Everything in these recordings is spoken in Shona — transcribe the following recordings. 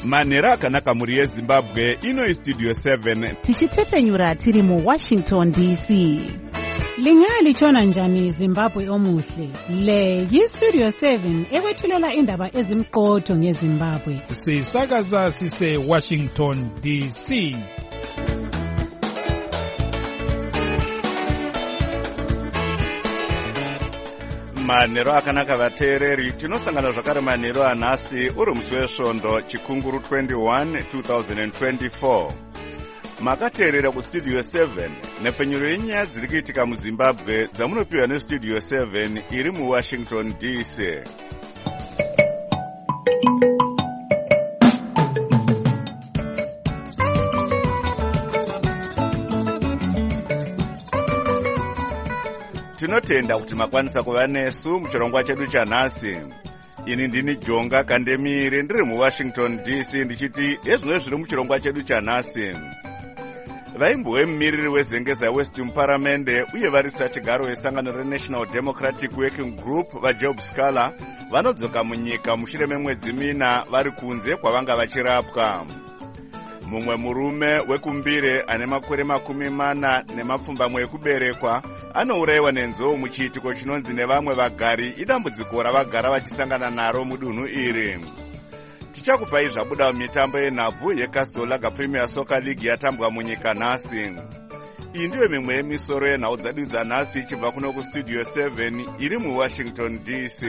manhero akanaka muri yezimbabwe. Ino Studio 7 tichitepfenyura tiri muWashington DC. Lingalitshona njani Zimbabwe omuhle? Le yiStudio 7 ekwethulela indaba ezimqotho ngeZimbabwe. Sisakaza sise Washington DC. manhero akanaka vateereri, tinosangana zvakare manhero anhasi uri musi wesvondo chikunguru 21 2024. Makateerera kuStudio 7 nepfenyuro yenyaya dziri kuitika muZimbabwe dzamunopiwa neStudio 7 iri muWashington DC. Tinotenda kuti makwanisa kuva nesu muchirongwa chedu chanhasi. Ini ndini Jonga Kandemire ndiri muWashington DC ndichiti ezvino zviri muchirongwa chedu chanhasi. Vaimbowe mumiriri wezengeza West Muparamende uye varisa chigaro vesangano reNational Democratic Working Group vaJob Scala vanodzoka munyika mushure memwedzi mina vari kunze kwavanga vachirapwa. Mumwe murume wekumbire ane makore 40 ekuberekwa anourayiwa nenzou muchiitiko chinonzi nevamwe vagari idambudziko ravagara vachisangana naro mudunhu iri. Tichakupai zvabuda mumitambo yenhabvu yeCastle Lager Premier Soccer League yatambwa munyika nhasi. Iyi ndiyo mimwe yemisoro yenhau dzedu dzanhasi ichibva kuno kuStudio 7 iri muWashington DC.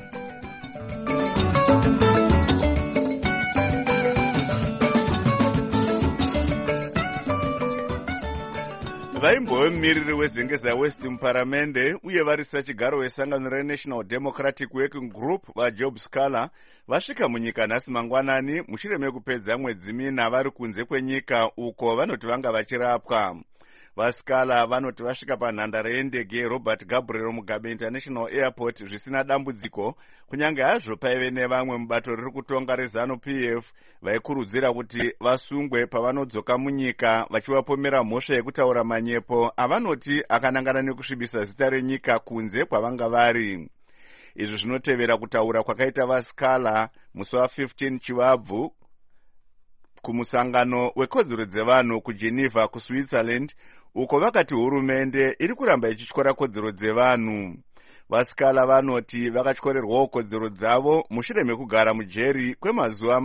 Vaimbowe mumiriri wezengeza West Muparamende uye varisa chigaro vesangano reNational Democratic Working Group vaJob Scala vasvika munyika nhasi mangwanani mushure mekupedza mwedzi mina vari kunze kwenyika uko vanoti vanga vachirapwa. VaScala vanoti vasvika panhandare yendege Robert Gabriel Mugabe International Airport zvisina dambudziko, kunyange hazvo paive nevamwe mubato riri kutonga reZANU-PF vaikurudzira kuti vasungwe pavanodzoka munyika vachivapomera mhosva yekutaura manyepo avanoti akanangana nekusvibisa zita renyika kunze kwavanga vari. Izvi zvinotevera kutaura kwakaita vaScala musi wa15 Chivabvu kumusangano wekodzero dzevanhu kuGeneva kuSwitzerland, uko vakati hurumende iri kuramba ichityora kodzero dzevanhu. VaScala vanoti vakatyorerwawo kodzero dzavo mushure mekugara mujeri kwemazuva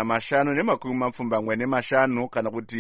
545 kana kuti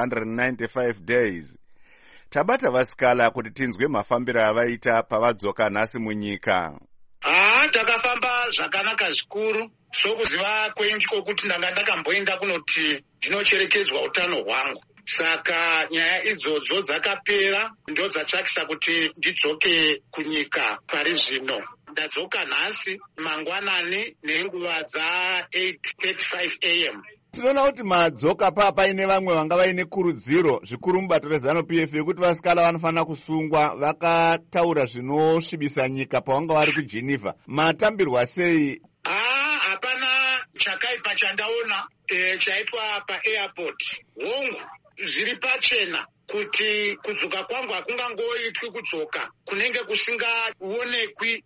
595 days. Tabata vaScala kuti tinzwe mafambiro avaita pavadzoka nhasi munyika. Takafamba zvakanaka zvikuru. Sokuziva kwenyu kwokuti ndanga ndakamboenda kunoti ndinocherechedzwa utano hwangu. Saka nyaya idzodzo dzakapera, ndo dzatsvakisa kuti ndidzoke kunyika pari zvino. Ndadzoka nhasi mangwanani nenguva dza 8:35 am. Tinoona kuti madzoka paine vamwe vanga vaine kurudziro zvikuru mubato reZANU-PF yekuti vaScala vanofanira kusungwa, vakataura zvinosvibisa nyika pavanga vari kuGeneva. Matambirwa sei? Hapana chakaipa chandaona chaitwa paairport. Hongu zviri pachena kuti kudzoka kwangu hakungangoitwi kudzoka kunenge kusingaonekwi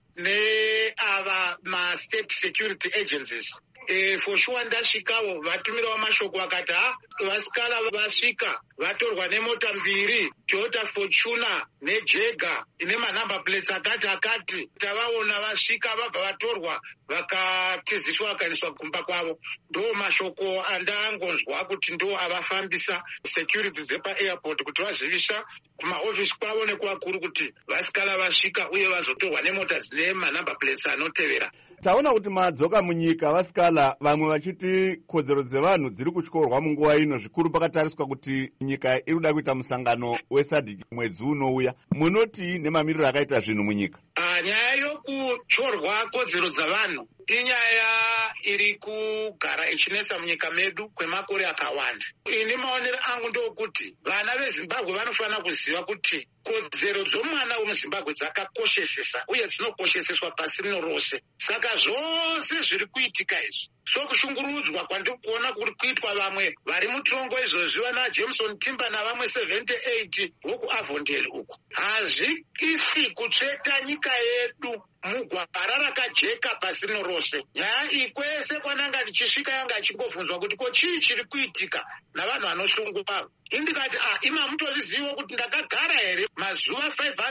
neava ma-state security agencies. For sure ndasvikawo vatumirawo mashoko vakati vaScala vasvika vatorwa nemota mbiri, Toyota Fortuner neJaguar ine manumber plates akati tavaona vasvika vabva vatorwa vakatiziswa vakaiswa kumba kwavo. Ndo mashoko andangonzwa kuti ndo avafambisa security dzepa-airport kuti vazivisa kumaofisi kwavo nekuvakuru kuti vaScala vasvika uye vazotorwa nemota dzine manumber plates anotevera. Taona kuti madzoka munyika vaScala vamwe vachiti kodzero dzevanhu dziri kutyorwa munguva ino, zvikuru pakatariswa kuti nyika iri kuda kuita musangano weSADC mwedzi unouya. Munoti nemamiriro akaita zvinhu munyika? Nyaya yokutyorwa kodzero dzavanhu inyaya iri kugara ichinetsa munyika medu kwemakore akawanda. Ini maonero angu ndokuti vana veZimbabwe vanofanira kuziva kuti kodzero dzomwana wemuZimbabwe dzakakoshesesa uye dzinokosheseswa pasi rino rose. Saka zvose zviri kuitika izvi, so kushungurudzwa kwandiri kuona kuri kuitwa vamwe vari mutongo izvozvi vana Jameson Timber navamwe 78 vokuAvondale uku, hazviisi kutsveta nyika yedu mugwara rakajeka pasi rino rose. Nyaya iyi kwese kwananga ndichisvika yanga achingobvunzwa kuti ko chii chiri kuitika navanhu vanosungwa. Indikati ima mutozviziva kuti ndakagara here mazuva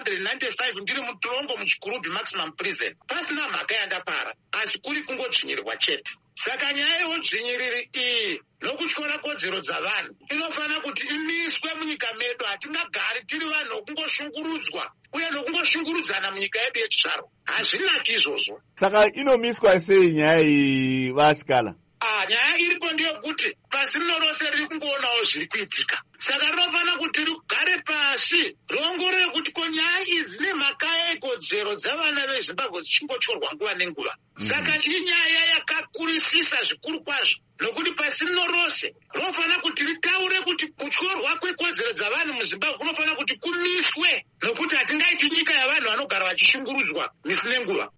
595 ndiri mutorongo muchikurubhi maximum prison pasina mhaka yandapara, asi kuri kungodzvinyirwa chete. Saka nyaya yeudzvinyiriri iyi nokutyora kodzero dzavanhu inofanira kuti imiswe munyika medu. Hatingagari tiri vanhu vokungoshungurudzwa uye nokungoshungurudzana munyika yedu yechizvaro. Hazvinaki izvozvo. Saka inomiswa sei nyaya iyi vasikala? Nyaya iripo ndeyekuti pasi rino rose riri kungoonawo zviri kuitika. Saka rinofanira kuti rigare pasi riongorore kuti ko nyaya idzi nemhaka yekodzero dzavana veZimbabwe dzichingotyorwa nguva nenguva. Saka inyaya yakakurisisa zvikuru kwazvo, nokuti pasi rino rose rinofanira kuti ritaure kuti kutyorwa kwekodzero dzavanhu muZimbabwe kunofanira kuti kumiswe, nokuti hatingaiti nyika yavanhu vanogara vachishungurudzwa misi nenguva.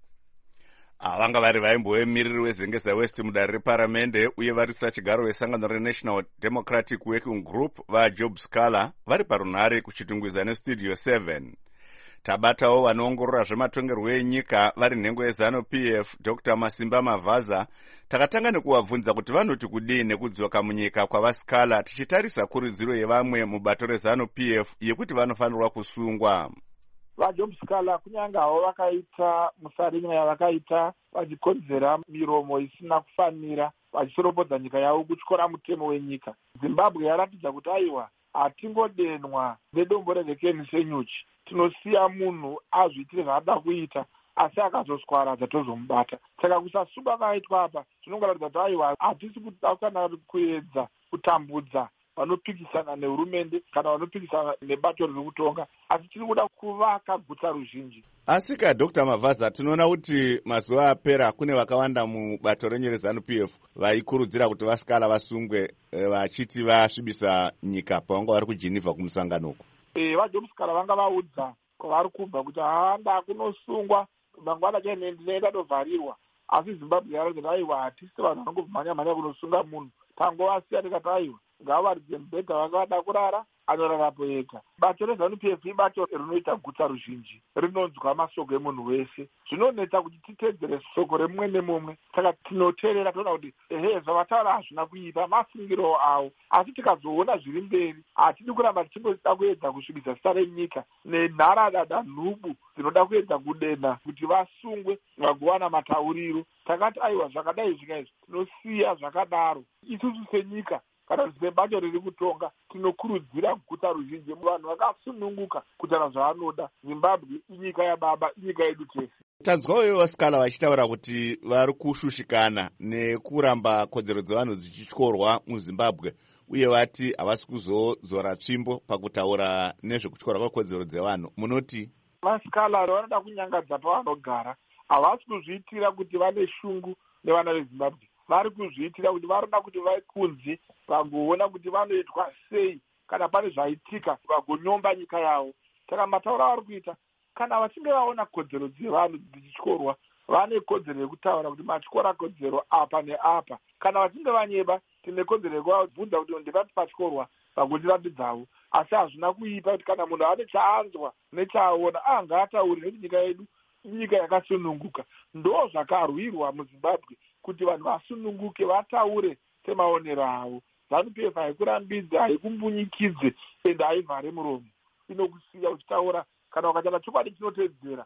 Vanga vari vaimbovemiriri wezengeza West mudare reparamende uye varisa chigaro vesangano reNational Democratic Working Group vaJob Scala vari parunhare kuchitungwiza nestudio 7. Tabatawo vanoongorora zvematongerwo enyika vari nhengo yeZANU-PF Dr. Masimba Mavaza. Takatanga nekuvabvunza kuti vanoti kudii nekudzoka munyika kwavaScala, tichitarisa kurudziro yevamwe mubato reZANU-PF yekuti vanofanirwa kusungwa. vaJob Scala kunyange havo vakaita musarinya yavakaita vachikonzera miromo isina kufanira vachisoropodza nyika yavo kutyora mutemo wenyika, Zimbabwe yaratidza kuti aiwa hatingodenwa nedombo reVekeni senyuchi, tinosiya munhu azviitire zvaada kuita asi akazoswara dzatozomubata. Saka kusasunga kaitwa apa tinongoratidza kuti aiwa hatisi kuda kuedza kutambudza vanopikisana nehurumende kana vanopikisana nebato riri kutonga, asi tiri kuda kuvaka guta ruzhinji. Asika Dr. Mavaza, tinoona kuti mazuva apera kune vakawanda mubato renyu reZANU-PF vaikurudzira kuti vaScala vasungwe vachiti vasvibisa nyika pavanga vari kuGeneva kumusanganoko. vaJob Scala vanga vaudza kwavari kubva kuti haanda kunosungwa mangwana chene ndinoenda tovharirwa, asi Zimbabwe yaratidza aiwa hatisi vanhu vanongomhanya kunosunga munhu, tangowasiya tikati aiwa ngavaridze mubhedha vakavada kurara anorarapo ega. Bato reZANU-PF ibato rinoita guta ruzhinji, rinonzwa masoko emunhu wese. Zvinonetsa kuti titedzere soko remumwe nemumwe, saka tinoteerera toona kuti zvavataura hazvina kuipa masungiro avo, asi tikazoona zviri mberi hatidi kuramba tichingosida kuedza kusvibisa zita renyika nenharadada nhubu dzinoda kuedza kudenha kuti vasungwe vagowana matauriro. Takati aiwa zvakadai zvikaizvi tinosiya zvakadaro. Isusu senyika kana sebato riri kutonga tinokurudzira guta ruzhinji vanhu vakasununguka kutaura zvavanoda. Zimbabwe inyika yababa, inyika yedu tese. Tanzwawo vaScala vachitaura kuti vari kushushikana nekuramba kodzero dzevanhu dzichityorwa muZimbabwe, uye vati havasi kuzozora tsvimbo pakutaura nezvekutyorwa kwekodzero dzevanhu. Munoti vaScala vanoda kunyangadza pavanogara, havasi kuzviitira kuti vane shungu nevana veZimbabwe, vari kuzviitira kuti varoda kuti vakunze vagoona kuti vanoitwa sei kana pane zvaitika vagonyomba nyika yavo. Saka matauro avari kuita, kana vachinge vaona kodzero dzevanhu dzichityorwa vane kodzero yekutaura kuti matyora kodzero apa neapa. Kana vachinge vanyeba tine kodzero yekuvabvunza kuti ndipati patyorwa vagondiratidzawo, asi hazvina kuipa kuti kana munhu ane chaanzwa nechaaona ngaataure, nekuti nyika yedu inyika yakasununguka. Ndo zvakarwirwa muZimbabwe kuti vanhu vasununguke vataure semaonero avo. ZANU-PF haikurambidze, haikumbunyikidzwe ende haivhare muromo, inokusiya uchitaura kana ukachana chokwadi chinotedzera.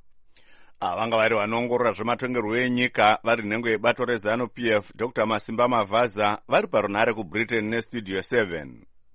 Vanga vari vanoongorora zvematongerwo enyika vari nhengo yebato reZANU-PF Dr. Masimba Mavaza vari parunhare kuBritain nestudio 7.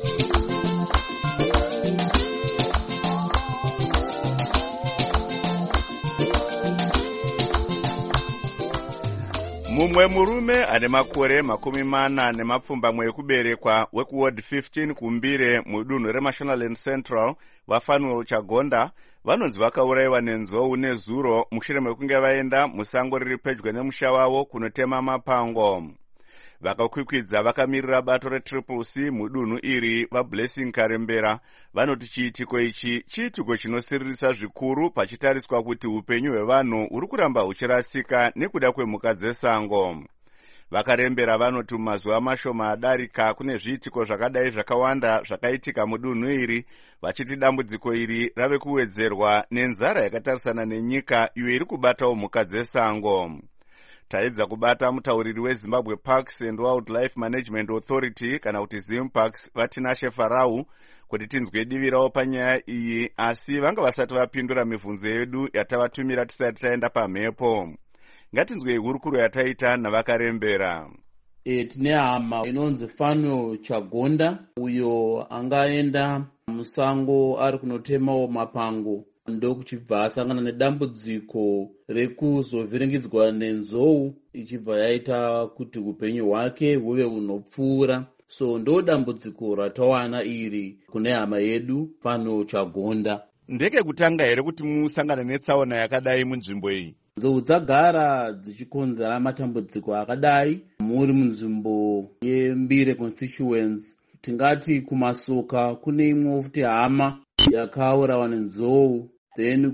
Mumwe murume ane makore 40 ekuberekwa wekuward 15 kumbire mudunhu reMashonaland Central vaFanuel Chagonda vanonzi vakaurayiwa nenzou nezuro mushure mekunge vaenda musango riri pedyo nemusha wavo kunotema mapango. Vakakwikwidza vakamirira bato reCCC mudunhu iri vaBlessing Karembera vanoti chiitiko ichi chiitiko chinosiririsa zvikuru pachitariswa kuti upenyu hwevanhu huri kuramba huchirasika nekuda kwemhuka dzesango. Vakarembera vanoti mazuva mashoma adarika kune zviitiko zvakadai zvakawanda zvakaitika mudunhu iri, vachiti dambudziko iri rave kuwedzerwa nenzara yakatarisana nenyika iyo iri kubatawo mhuka dzesango. Taedza kubata mutauriri weZimbabwe Parks and Wildlife Management Authority kana kuti ZimParks Vatinashe Farau kuti tinzwe divi ravo panyaya iyi, asi vanga vasati vapindura mibvunzo yedu yatavatumira tisati taenda pamhepo. Ngatinzwe hurukuro yataita navakarembera. Tine hama inonzi Fano Chagonda uyo angaenda musango ari kunotemawo mapango ndokuchibva asangana nedambudziko rekuzovhiringidzwa nenzou ichibva yaita kuti upenyu hwake huve hunopfuura. So ndo dambudziko ratawana iri kune hama yedu Fano Chagonda. Ndeke kutanga here kuti musangana netsaona yakadai munzvimbo iyi? Nzou dzagara dzichikonzera matambudziko akadai muri munzvimbo yeMbire constituency. Tingati kumasoka kune imwe futi hama yakaurawa nenzou, then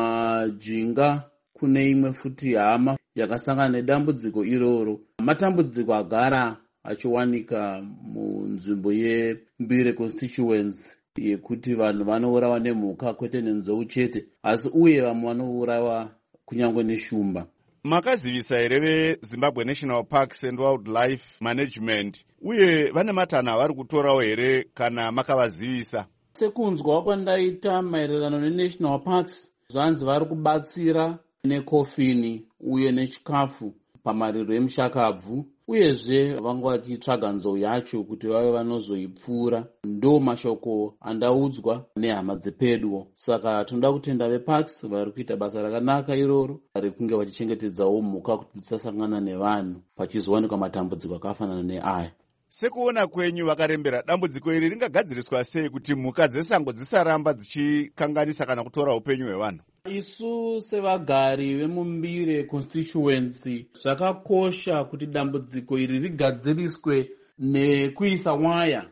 kumajinga kune imwe futi hama yakasangana nedambudziko iroro. Matambudziko agara achiwanika munzvimbo yeMbire constituency yekuti vanhu vanourawa nemhuka kwete nenzou chete, asi uye vamwe vanourawa kunyangwe neshumba. Makazivisa here veZimbabwe National Parks and Wildlife Management uye vane matanho avari kutorawo here kana makavazivisa? Sekunzwa kwandaita maererano neNational Parks, zvanzi vari kubatsira nekofini uye nechikafu pamariro emushakabvu, uyezve vanga vachitsvaga nzou yacho kuti vave vanozoipfuura. Ndo mashoko andaudzwa nehama dzepedyo. Saka tinoda kutenda veParks vari kuita basa rakanaka iroro rekunge vachichengetedzawo mhuka kuti dzisasangana nevanhu pachizowanikwa matambudziko akafanana neaya. Sekuona kwenyu vakarembera, dambudziko iri ringagadziriswa sei kuti mhuka dzesango dzisaramba dzichikanganisa kana kutora upenyu hwevanhu? Isu sevagari vemuMbire constituency zvakakosha kuti dambudziko iri rigadziriswe nekuisa waya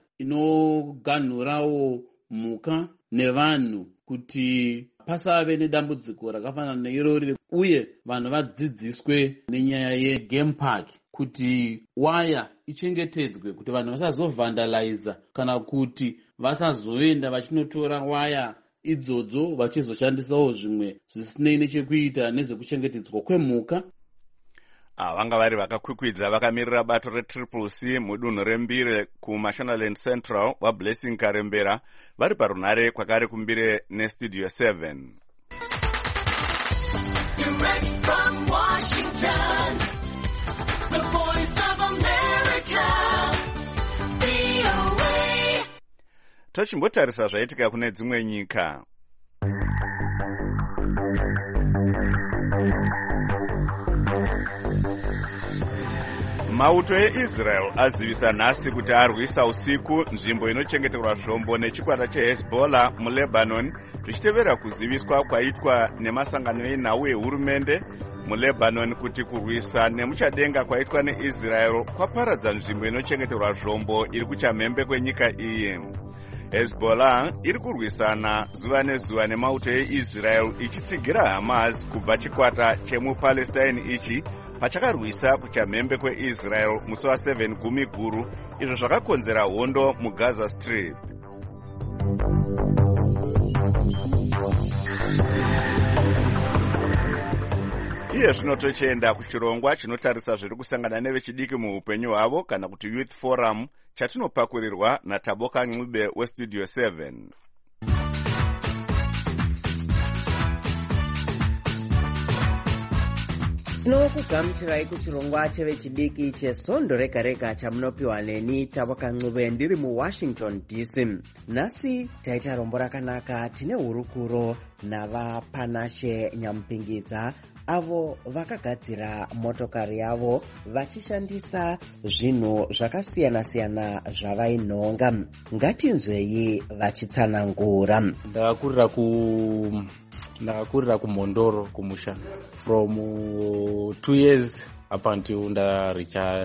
inoganhurawo mhuka nevanhu kuti pasave nedambudziko rakafanana neirori, uye vanhu vadzidziswe nenyaya yeGame Park kuti waya ichengetedzwe kuti vanhu vasazovhandaliza kana kuti vasazoenda vachinotora waya idzodzo vachizoshandisawo zvimwe zvisinei nechekuita nezvekuchengetedzwa kwemhuka. Vanga vari vakakwikwidza vakamirira bato reTCCC mudunhu reMbire kuMashonaland Central waBlessing Karembera vari parunhare kwakare kuMbire neStudio 7. Direct from Washington, the voice of America, VOA. Tochimbotarisa zvaitika kune dzimwe nyika. Mauto eIsrael azivisa nhasi kuti arwisa usiku nzvimbo inochengeterwa zvombo nechikwata cheHezbollah muLebanon, zvichitevera kuziviswa kwaitwa nemasangano enhau ehurumende muLebanon kuti kurwisa nemuchadenga kwaitwa neIsrael kwaparadza nzvimbo inochengeterwa zvombo iri kuchamhembe kwenyika iyi. Hezbollah iri kurwisana zuva nezuva nemauto eIsrael ichitsigira Hamas kubva chikwata chemuPalestine ichi pachakarwisa kuchamhembe kweIsrael musi wa7 Gumiguru, izvo zvakakonzera hondo muGaza Strip. Iye zvino tochienda kuchirongwa chinotarisa zviri kusangana nevechidiki muupenyu hwavo kana kuti Youth Forum chatinopakurirwa naTaboka Ncube weStudio 7. Tinokugamuchirai kuchirongwa chevechidiki chesondo rega rega chamunopiwa neni Taboka Ncube ndiri muWashington DC. Nhasi taita rombo rakanaka, tine hurukuro navaPanashe Nyampingidza avo vakagadzira motokari yavo vachishandisa zvinhu zvakasiyana-siyana zvavainhonga. Ngatinzwei vachitsanangura. Ndakakurira kumhondoro kumusha. From 2 years up until ndaricha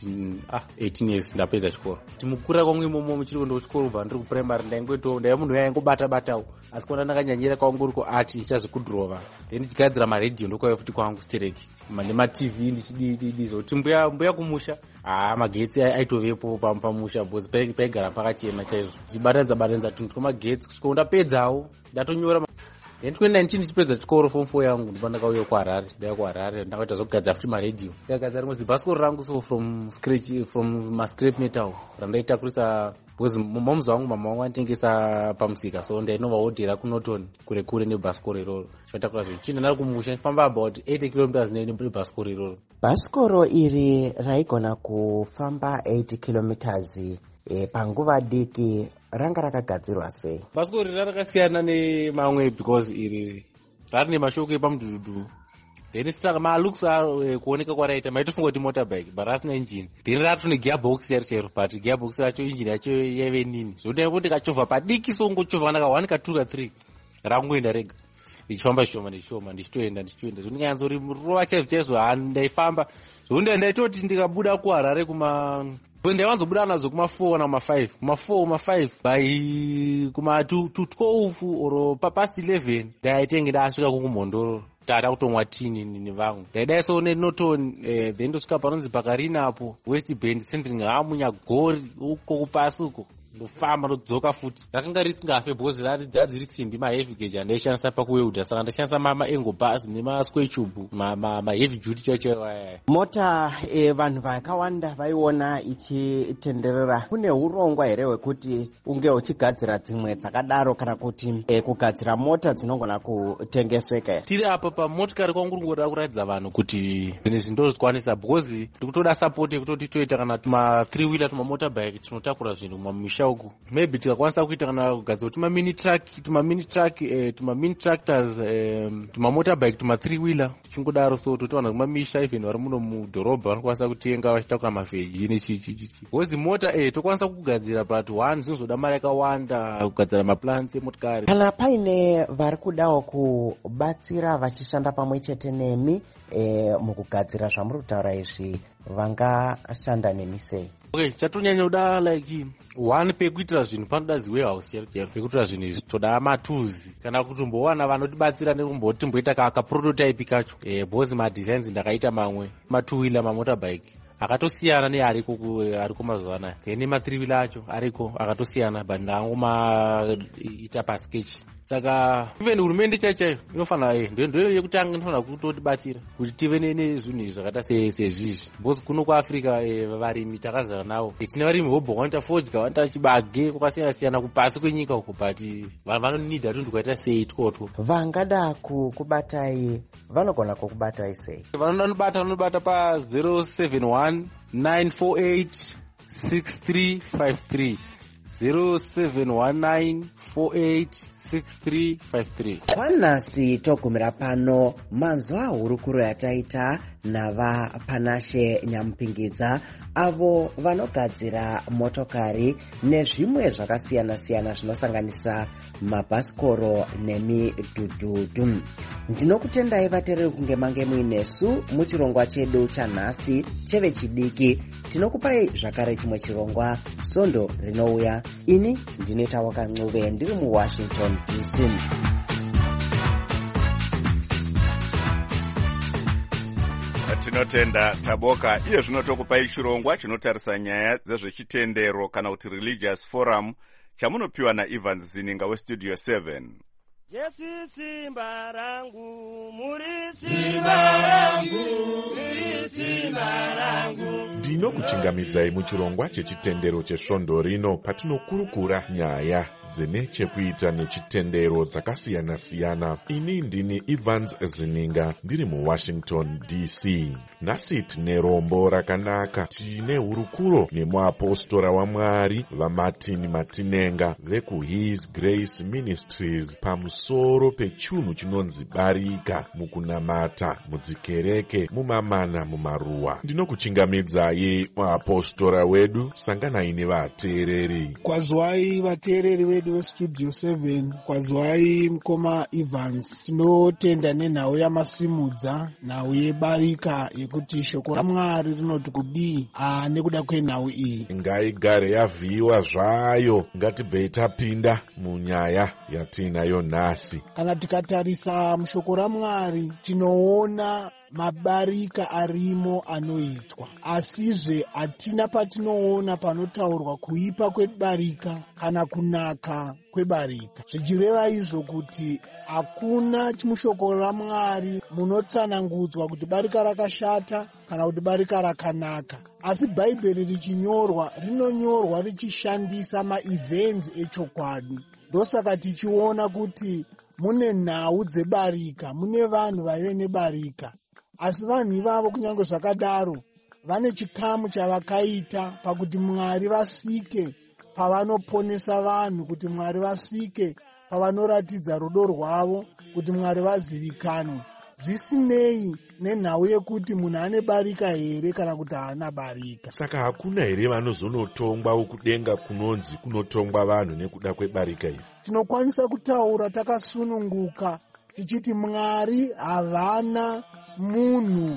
18 years ndapedza chikoro. Timukura kwangu imomo muchiri kuenda kuchikoro kubva ndiri kuprimary ndaiya munhu yaingobata-batawo, asi kuona ndakanyanyira kwangu uri kuart ichazikudhirova, then ndichigadzira maredhiyo ndokauya futi kwangu stereki nematv ndichidii zvokuti mbuya kumusha magetsi aitovepo pamusha bcause paigara pakachena chaizvo, tichibatanidza tunhu twemagetsi kusvika ndapedzawo ndatonyora. Then 2019 ndichipedza chikoro form 4 yangu ndipo ndakauya kuharare ndakaita zvokugadzira futi maredhiyo, ndakagadzira rimwe zibhasikoro rangu so from scratch, from mascrap metal randaitakurisa because mamuzi wangu mama wangu anotengesa pamusika, so ndainovahodhera kuNorton kure nebhasikoro iroro. Chinotakura zvichina ndari kumusha famba about 80 km nebhasikoro iroro. Bhasikoro iri raigona kufamba 80 km panguva diki ranga rakagadzirwa sei? Bhasikoro iri rakasiyana nemamwe because iri rari nemashoko epamudhudhu, then saka malooks kuoneka kwaraita maitofunga kuti motorbike but rasina engine, then rato negearbox yarichero, but gearbox racho engine yacho yaive nini, zvotaipoti kachovha padiki songochovha kana ka1 ka2 ka3 rangoenda rega ndichifamba zvishoma ndichitoenda zvondinganzori rova chaizvo ndaifamba zvonda ndaitoti ndikabuda kuharare ndaiwanzobuda nazo kuma4 kana kuma5 by kuma212 or past 11 ndaitenge ndasvika kukumhondoro tata kutomwa tini nevamwe ndaidaiso neNorton, then ndosvika panonzi Pakarina apo West Bend Centering Munyagori uko kupasi uko ndofamba ndodzoka futi. Rakanga risingafe bhozi dzadziri simbi maheavy gauge andaishandisa pakuweuda, saka ndashandisa maengo bus nemasquare tube maheavy duty chacho. Mota vanhu vakawanda vaiona ichitenderera. Kune urongwa here hwekuti unge uchigadzira dzimwe dzakadaro kana kuti kugadzira mota dzinogona kutengeseka? Tiri apa pamotikari kwangu ngoda kuratidza vanhu kuti zvinhu ndozvikwanisa because ndikutoda support yekutoti toita kana tuma 3 wheeler tuma motorbike tinotakura zvinhu mumisha uku, maybe tikakwanisa kuita kana kugadzira tuma mini tractors, tuma motorbike tuma 3 wheeler tichingodaro, so totawana kumamisha even vari muno mudhorobha vanokwanisa kutenga vachitakura mavheji nechichi because mota tokwanisa kugadzira but one zvinozoda mari yakawanda kugadzira maplans emotikari. Kana paine vari kudawo kubatsira vachishanda pamwe chete nemi mukugadzira zvamuri kutaura izvi, vangashanda nemi sei? Okay, chatonyanya kuda like one pekuitira zvinhu panoda ziwarehouse chero pekuitira zvinhu izvi toda matools kana kutombowana vanotibatsira nekumbotimboita kaprototype kacho because madesigns ndakaita mamwe ma2 wheeler mamotorbike akatosiyana neariko mazuva anaya, then ma3 wheeler acho ariko akatosiyana but ndangomaita pasketch. Saka even hurumende chaiyo inofanira ndio yekutanga inofanira kutotibatsira kuti tive nezvinhu zvakaita sezvizvi because kuno kuAfrica varimi takazara navo tine varimi vobva vanoita fodya vanoita chibage kwakasiyana kupasi kwenyika uko but vanonidha tunhu twaita sei twotwo. Vangada kukubatai vanogona kukubatai sei? Vanobata pa 071 948 6353 0719 48 6353. Panasi togumira pano manzwa hurukuro yataita nava Panashe Nyamupingidza avo vanogadzira motokari nezvimwe zvakasiyana-siyana zvinosanganisa mabhasikoro nemidhudhudhu. Ndinokutendai vateereri kunge mange muinesu muchirongwa chedu chanhasi chevechidiki. Tinokupai zvakare chimwe chirongwa Sondo rinouya. Ini ndine Tawaka Ncube ndiri muWashington DC. Tinotenda Taboka. Iye zvino tokupai chirongwa chinotarisa nyaya dzezvechitendero kana kuti religious forum chamunopiwa naEvans Zininga westudio 7. Jesu simba rangu, muri simba rangu, muri simba rangu. Ndinokuchingamidzai muchirongwa chechitendero chesvondo rino patinokurukura nyaya dzine chekuita nechitendero dzakasiyana-siyana. Ini ndini Evans Zininga ndiri muWashington DC. Nhasi tine rombo rakanaka. Tine hurukuro nemuapostora waMwari vaMartin Matinenga vekuHis Grace Ministries pamusoro pamusoro pechinhu chinonzi barika mukunamata, mudzikereke, mumamana, mumaruwa. Ndinokuchingamidzai muapostora wedu. Sanganai nevateereri. Kwazwai vateereri vedu vestudio 7, kwazwai mukoma Evans. Tinotenda nenhau yamasimudza, nhau yebarika yekuti shoko raMwari rinoti kudii nekuda kwenhau iyi. Ngaigare yavhiyiwa zvayo. Ngatibvei tapinda munyaya yatiinayo nhasi. Kana tikatarisa mushoko raMwari tinoona mabarika arimo anoitwa, asizve hatina patinoona panotaurwa kuipa kwebarika kana kunaka kwebarika. Zvichireva izvo kuti hakuna mushoko raMwari munotsanangudzwa kuti barika rakashata kana kuti barika rakanaka. Asi Bhaibheri richinyorwa rinonyorwa richishandisa maevents echokwadi. Ndosaka tichiona kuti mune nhau dzebarika, mune vanhu vaive nebarika. Asi vanhu ivavo kunyange zvakadaro vane chikamu chavakaita pakuti Mwari vasvike pavanoponesa vanhu, kuti Mwari vasvike pavanoratidza rudo rwavo, kuti Mwari vazivikanwe, zvisinei nenhau yekuti munhu ane barika here kana kuti haana barika. Saka hakuna here vanozonotongwa ukudenga kunonzi kunotongwa vanhu nekuda kwebarika iri? Tinokwanisa kutaura takasununguka tichiti Mwari havana munhu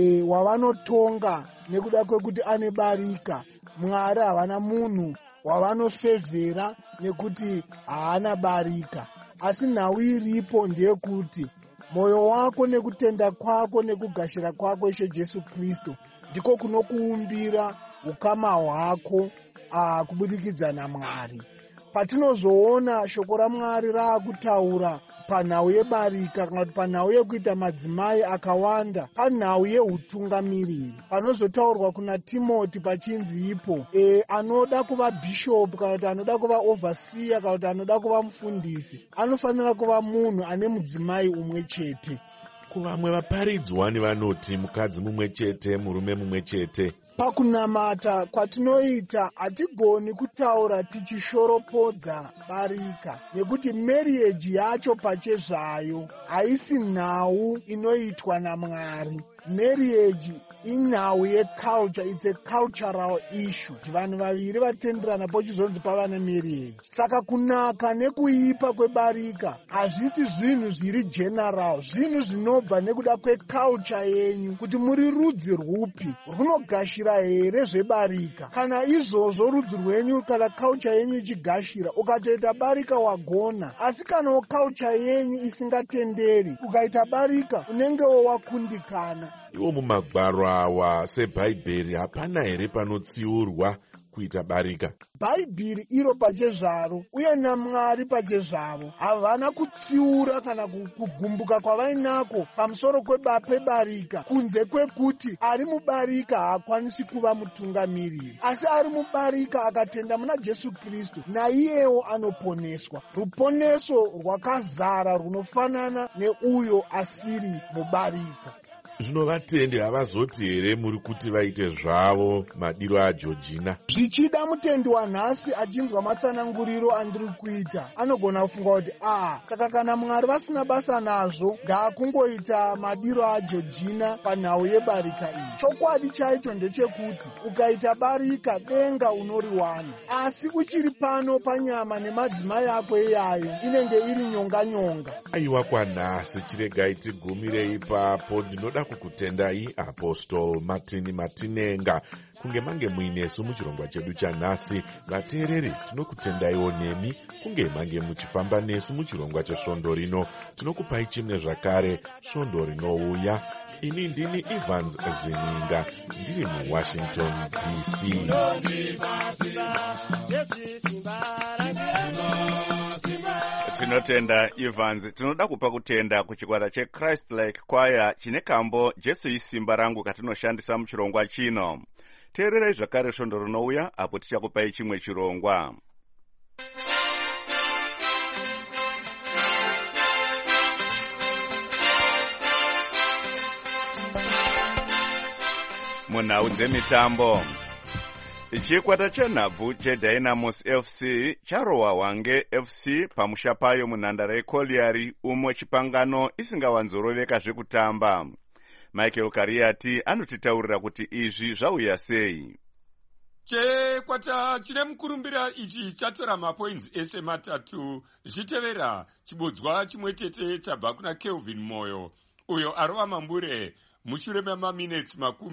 wavanotonga nekuda kwekuti ane barika. Mwari havana munhu wavanofevhera nekuti haana barika. Asi nhau iripo ndeyekuti moyo wako nekutenda kwako nekugashira kwako Ishe Jesu Kristu ndiko kunokuumbira ukama hwako kubudikidza naMwari. Patinozoona shoko raMwari raakutaura panhau yebarika kana kuti panhau yekuita madzimai akawanda, panhau yeutungamiriri, panozotaurwa kuna Timoti pachinzi ipo anoda kuva bhishopu kana kuti anoda kuva overseer kana kuti anoda kuva mufundisi anofanira kuva munhu ane mudzimai umwe chete. Kuvamwe vaparidzwani vanoti mukadzi mumwe chete, murume mumwe chete. Pakunamata kwatinoita hatigoni kutaura tichishoropodza barika, nekuti marriage yacho pachezvayo haisi nhau inoitwa naMwari. Marriage inhau yeculture, it's a cultural issue. Vanhu vaviri vatenderana pochizonzi pava nemarriage. Saka kunaka nekuipa kwebarika hazvisi zvinhu zviri general, zvinhu zvinobva nekuda kweculture yenyu, kuti muri rudzi rwupi, runogashira here zvebarika. Kana izvozvo rudzi rwenyu kana culture yenyu ichigashira, ukatoita barika wagona. Asi kana culture yenyu isingatenderi ukaita barika unengewo wakundikana. Iwo mumagwaro awa seBhaibheri hapana here panotsiurwa kuita barika? Bhaibheri iro pachezvaro uye naMwari pachezvavo havana kutsiura kana kugumbuka kwavainako pamusoro pebarika, kunze kwekuti ari mubarika haakwanisi kuva mutungamiriri, asi ari mubarika akatenda muna Jesu Kristu naiyewo anoponeswa. Ruponeso rwakazara runofanana neuyo asiri mubarika. Zvino vatendi havazoti here muri kuti vaite zvavo madiro aJojina? Zvichida mutendi wanhasi achinzwa matsananguriro andiri kuita anogona kufunga kuti saka kana Mwari vasina basa nazvo ngaakungoita madiro aJojina panhau yebarika iyi. Chokwadi chaicho ndechekuti ukaita barika denga unoriwana, asi uchiri pano panyama nemadzimai ako iyayo inenge iri nyonga. Aiwa kwanhasi, chiregai tigumire ipapo. Ndinoda kukutendai Apostle Martin Matinenga kunge mange muinesu muchirongwa chedu chanhasi. Vateereri, tinokutendaiwo nemi kunge mange muchifamba nesu muchirongwa chesvondo rino. Tinokupai chimwe zvakare svondo rinouya. Ini ndini Evans Zininga, ndiri muWashington DC. Tinotenda Evans. Tinoda kupa kutenda kuchikwata cheChrist Like Choir chine kambo Jesu isimba rangu katinoshandisa muchirongwa chino. Teererai zvakare svondo rinouya apo tichakupai chimwe chirongwa. Munhau dzemitambo, chikwata chenhabvu chedynamos fc charohwa hwange fc pamusha payo munhandare yeColliery umo chipangano isingawanzoroveka zvekutamba. Michael Kariati anotitaurira kuti izvi zvauya sei. Chikwata chine mukurumbira ichi chatora mapoints ese matatu zvichitevera chibodzwa chimwe chete chabva kuna Kelvin Moyo uyo arova mambure mushure memaminitsi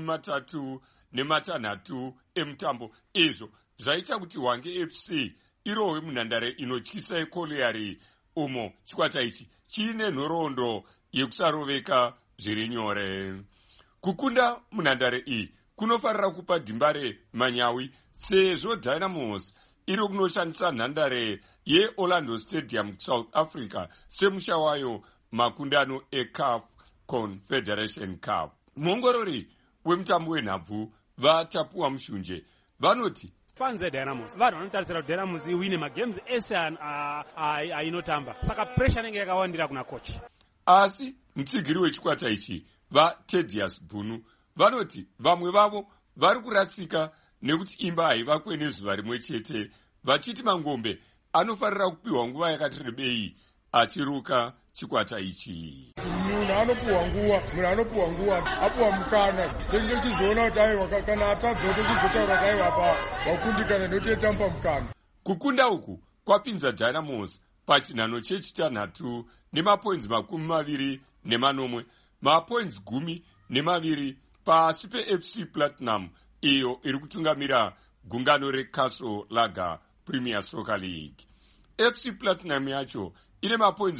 36 emutambo. Izvo zvaita kuti Hwange FC irohwe munhandare inotyisa yeColliery umo chikwata ichi chiine nhoroondo yekusaroveka zviri nyore. Kukunda munhandare iyi kunofarira kupa Dhimbare manyawi sezvo Dynamos iri kunoshandisa nhandare yeOrlando Stadium South Africa semusha wayo makundano eCAF Confederation Cup. Muongorori wemutambo wenhabvu vaTapuwa Mushunje vanoti fans eDynamos vanhu vanotarisira kuti Dynamos iwine magames ese ainotamba, saka pressure inenge yakawandira kuna coach. Asi mutsigiri wechikwata ichi vaTedius Bunu vanoti vamwe vavo vari kurasika nekuti imba haivakwe nezuva rimwe chete, vachiti Mangombe anofarira kupiwa nguva yakati rebei achiruka chikwata ichi. Munhu anopuwa nguva apuwa mukana tenge chizoona kuti aiwa kana atadza tochizotaura kuti aiwa wakundikana nototamba mukana. Kukunda uku kwapinza Dynamos pachinhano chechitanhatu nemapoints 20 mapoints 12 pasi peFC Platinum iyo iri kutungamira gungano reCastle Lager Premier Soccer League. FC Platinum yacho ine mapoints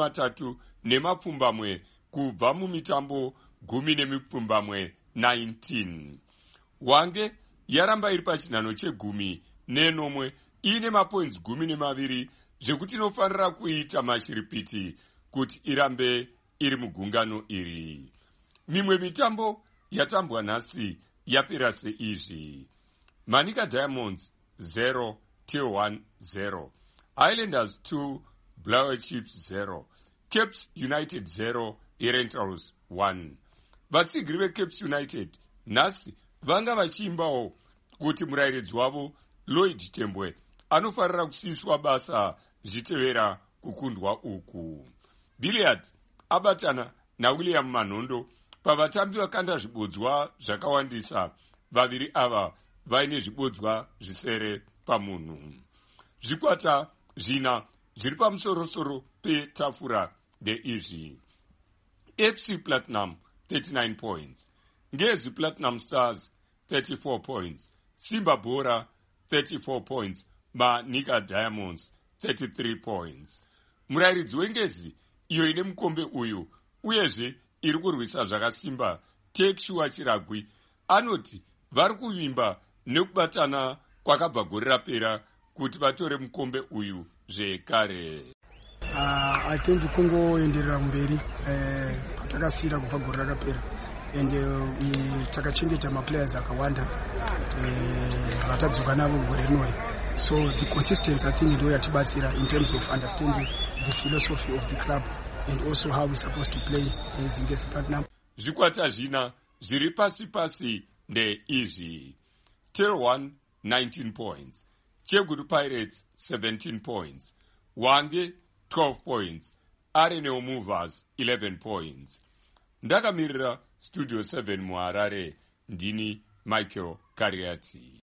30 kubva mumitambo 19. Hwange yaramba iri pachinhano che10 ine mapoints 12 zvekuti inofanira kuita mashiripiti kuti irambe iri mugungano iri. Mimwe mitambo yatambwa nhasi yapera seizvi: Manica Diamonds 0 Till 0, Highlanders 2 Blower Chiefs 0, Capes United 0 Rentals 1. Vatsigiri veCapes United nhasi vanga vachiimbawo kuti murairidzi wavo Lloyd Tembwe anofarira kusiyiswa basa zvichitevera kukundwa uku. Billiard abatana naWilliam Manondo pavatambi vakanda zvibodzwa zvakawandisa. Vaviri ava vaine zvibodzwa zvisere pamunhu. Zvikwata zvina zviri pamusorosoro petafura ndeizvi: FC Platinum 39 points, Ngezi Platinum Stars 34 points, Simba Bora 34 points, Manica Diamonds 33 points. Murairidzi weNgezi iyo ine mukombe uyu uyezve iri kurwisa zvakasimba Tekshua Chiragwi anoti vari kuvimba nekubatana kwakabva gore rapera kuti vatore mukombe uyu zvekare. I think kungoenderera mberi takasira kubva gore rakapera ende takachengeta maplayers akawanda vatadzoka navo gore rinori. So the consistency I think ndo yatibatsira in terms of understanding the philosophy of the club and also how we're supposed to play as Ngezi Platinum. Zvikwata zvina zviri pasi ndeizvi: Till 1 19 points, Chegudu Pirates 17 points, Hwange 12 points, RNL Movers 11 points. Ndakamirira Studio 7 muHarare, ndini Michael Kariati.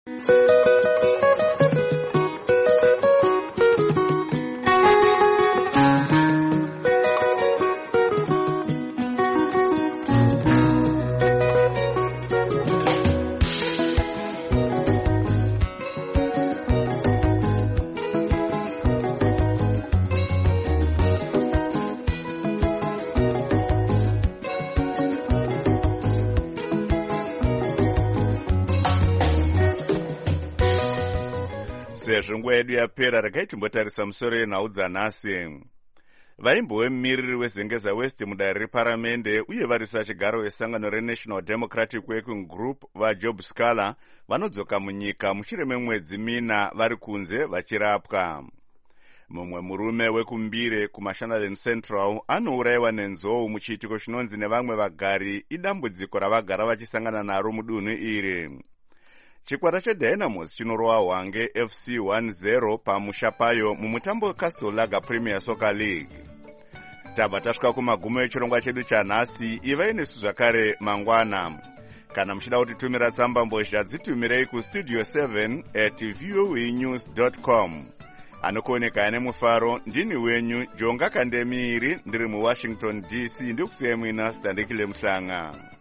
Sezvo nguva yedu yapera, regai timbotarisa musoro yenhau dzanhasi. Vaimbo wemumiriri weZengeza West mudare reparamende uye varisa chigaro wesangano reNational Democratic Working Group vaJob Scala vanodzoka munyika mushure memwedzi 4 vari kunze vachirapwa. Mumwe murume wekumbire kuMashonaland Central anourayiwa nenzou muchiitiko chinonzi nevamwe vagari idambudziko ravagara vachisangana naro mudunhu iri. chikwata chedynamos chinorova hwange FC 1-0 pamusha payo mumutambo wecastle lager premier soccer league. Tabva tasvika kumagumo echirongwa chedu chanhasi. Ivai nesu zvakare mangwana. Kana muchida kutitumira tsamba mbozha dzitumirei kustudio 7@voanews.com. Anokuoneka nemufaro ndini wenyu Jonga Kandemiri ndiri muWashington DC ndikusiyemwina Standekile Mhlanga.